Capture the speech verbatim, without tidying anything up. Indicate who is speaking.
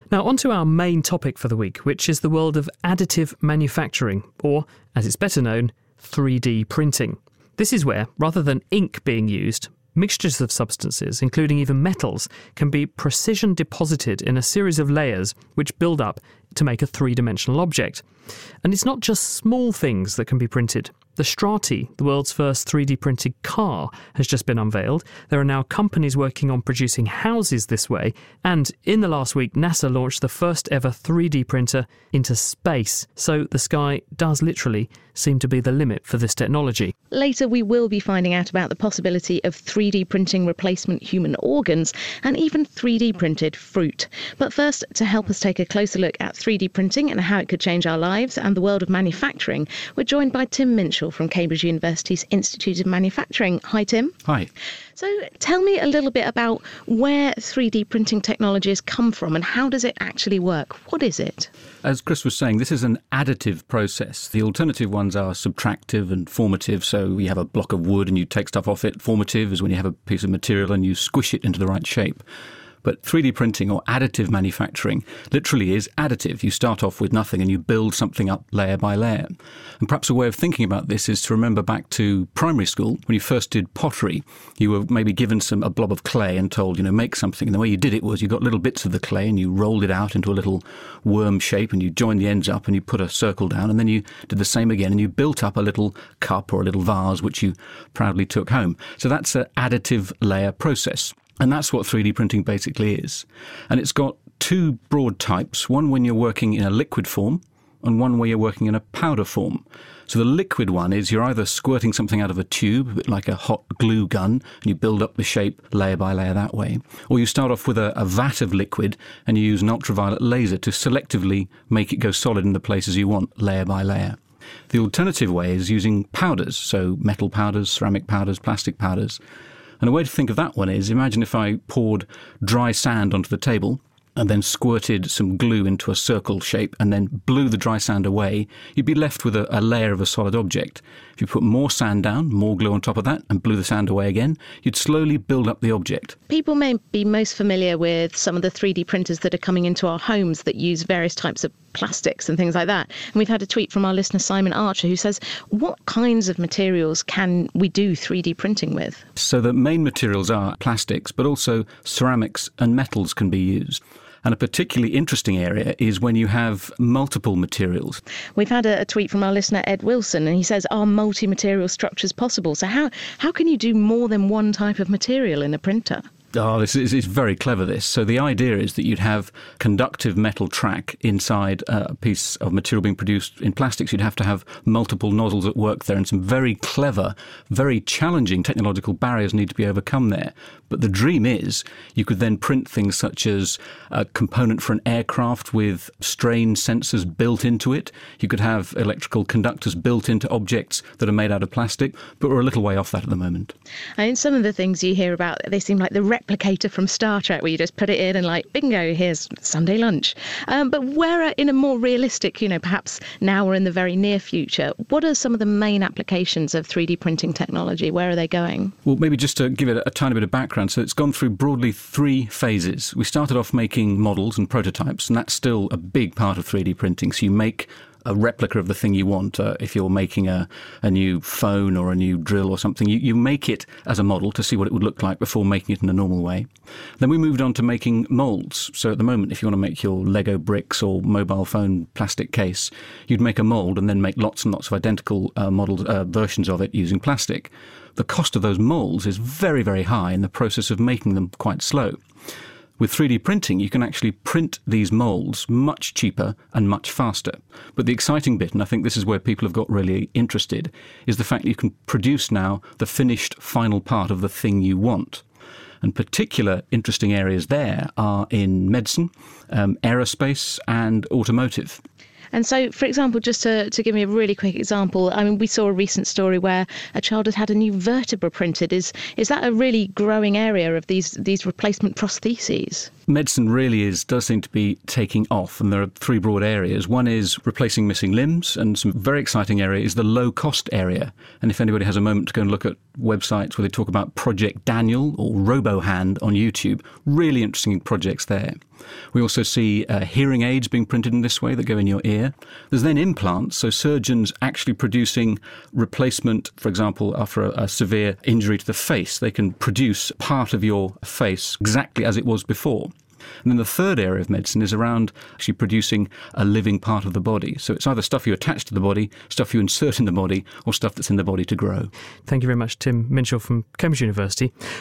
Speaker 1: Now, on to our main topic for the week, which is the world of additive manufacturing, or, as it's better known, three D printing. This is where, rather than ink being used, mixtures of substances, including even metals, can be precision deposited in a series of layers which build up to make a three-dimensional object. And it's not just small things that can be printed. The Strati, the world's first three D printed car, has just been unveiled. There are now companies working on producing houses this way, and in the last week, NASA launched the first ever three D printer into space. So the sky does literally seem to be the limit for this technology.
Speaker 2: Later, we will be finding out about the possibility of three D printing replacement human organs and even three D printed fruit. But first, to help us take a closer look at three D printing and how it could change our lives and the world of manufacturing, we're joined by Tim Minshall from Cambridge University's Institute of Manufacturing. Hi, Tim.
Speaker 3: Hi.
Speaker 2: So tell me a little bit about where three D printing technology has come from and how does it actually work? What is it?
Speaker 3: As Chris was saying, this is an additive process. The alternative ones are subtractive and formative. So you have a block of wood and you take stuff off it. Formative is when you have a piece of material and you squish it into the right shape. But three D printing or additive manufacturing literally is additive. You start off with nothing and you build something up layer by layer. And perhaps a way of thinking about this is to remember back to primary school when you first did pottery. You were maybe given some a blob of clay and told, you know, make something. And the way you did it was you got little bits of the clay and you rolled it out into a little worm shape and you joined the ends up and you put a circle down and then you did the same again and you built up a little cup or a little vase which you proudly took home. So that's an additive layer process. And that's what three D printing basically is. And it's got two broad types, one when you're working in a liquid form and one where you're working in a powder form. So the liquid one is you're either squirting something out of a tube, a bit like a hot glue gun, and you build up the shape layer by layer that way. Or you start off with a, a vat of liquid and you use an ultraviolet laser to selectively make it go solid in the places you want, layer by layer. The alternative way is using powders, so metal powders, ceramic powders, plastic powders. And a way to think of that one is, imagine if I poured dry sand onto the table and then squirted some glue into a circle shape and then blew the dry sand away, you'd be left with a, a layer of a solid object. If you put more sand down, more glue on top of that, and blew the sand away again, you'd slowly build up the object.
Speaker 2: People may be most familiar with some of the three D printers that are coming into our homes that use various types of plastics and things like that. And we've had a tweet from our listener Simon Archer who says, what kinds of materials can we do three D printing with?
Speaker 3: So the main materials are plastics, but also ceramics and metals can be used. And a particularly interesting area is when you have multiple materials.
Speaker 2: We've had a, a tweet from our listener Ed Wilson, and he says, are multi-material structures possible? So how, how can you do more than one type of material in a printer?
Speaker 3: Oh, this is it's very clever, this. So the idea is that you'd have conductive metal track inside a piece of material being produced in plastics. You'd have to have multiple nozzles at work there, and some very clever, very challenging technological barriers need to be overcome there. But the dream is you could then print things such as a component for an aircraft with strain sensors built into it. You could have electrical conductors built into objects that are made out of plastic, but we're a little way off that at the moment.
Speaker 2: And some of the things you hear about, they seem like the replicator from Star Trek, where you just put it in and like, bingo, here's Sunday lunch. Um, but where are, in a more realistic, you know, perhaps now or in the very near future, what are some of the main applications of three D printing technology? Where are they going?
Speaker 3: Well, maybe just to give it a, a tiny bit of background. So it's gone through broadly three phases. We started off making models and prototypes, and that's still a big part of three D printing. So you make a replica of the thing you want. Uh, if you're making a, a new phone or a new drill or something, you, you make it as a model to see what it would look like before making it in a normal way. Then we moved on to making moulds. So at the moment, if you want to make your Lego bricks or mobile phone plastic case, you'd make a mould and then make lots and lots of identical uh, models, uh, versions of it using plastic. The cost of those moulds is very, very high, and the process of making them quite slow. With three D printing, you can actually print these moulds much cheaper and much faster. But the exciting bit, and I think this is where people have got really interested, is the fact that you can produce now the finished final part of the thing you want. And particular interesting areas there are in medicine, um, aerospace and automotive.
Speaker 2: And so, for example, just to, to give me a really quick example, I mean, we saw a recent story where a child had had a new vertebra printed. Is is that a really growing area of these these replacement prostheses?
Speaker 3: medicine really is does seem to be taking off, and there are three broad areas. One is replacing missing limbs, and some very exciting area is the low-cost area. And if anybody has a moment to go and look at websites where they talk about Project Daniel or RoboHand on YouTube, really interesting projects there. We also see uh, hearing aids being printed in this way that go in your ear. There's then implants, so surgeons actually producing replacement, for example, after a, a severe injury to the face, they can produce part of your face exactly as it was before. And then the third area of medicine is around actually producing a living part of the body. So it's either stuff you attach to the body, stuff you insert in the body, or stuff that's in the body to grow.
Speaker 1: Thank you very much, Tim Minshall from Cambridge University.